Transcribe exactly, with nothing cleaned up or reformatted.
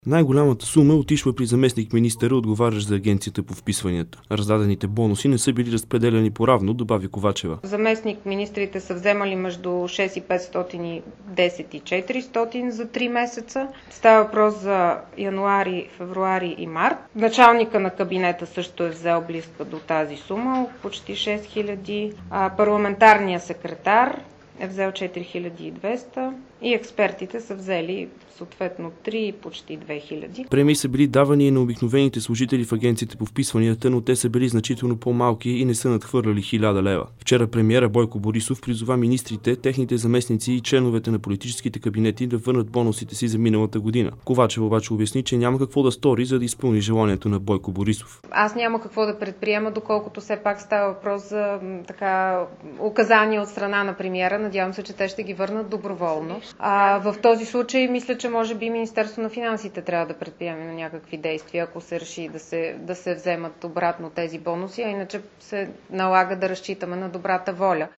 Най-голямата сума отишла при заместник-министъра, отговарящ за агенцията по вписванията. Раздадените бонуси не са били разпределяни поравно, добави Ковачева. Заместник-министрите са вземали между шест хиляди и петстотин и десет хиляди и четиристотин за три месеца. Става въпрос за януари, февруари и март. Началника на кабинета също е взел близка до тази сума, почти шест хиляди. А парламентарният секретар е взел четири хиляди и двеста и експертите са взели съответно три и почти две хиляди. Премии са били давани и на обикновените служители в агенцията по вписванията, но те са били значително по-малки и не са надхвърляли хиляда лева. Вчера премиера Бойко Борисов призова министрите, техните заместници и членовете на политическите кабинети да върнат бонусите си за миналата година. Ковачева обаче обясни, че няма какво да стори, за да изпълни желанието на Бойко Борисов. Аз няма какво да предприема, доколкото все пак става въпрос за така указания от страна на премиера. Надявам се, че те ще ги върнат доброволно. А в този случай мисля, че може би Министерство на финансите трябва да предприеме на някакви действия, ако се реши да се, да се вземат обратно тези бонуси, а иначе се налага да разчитаме на добрата воля.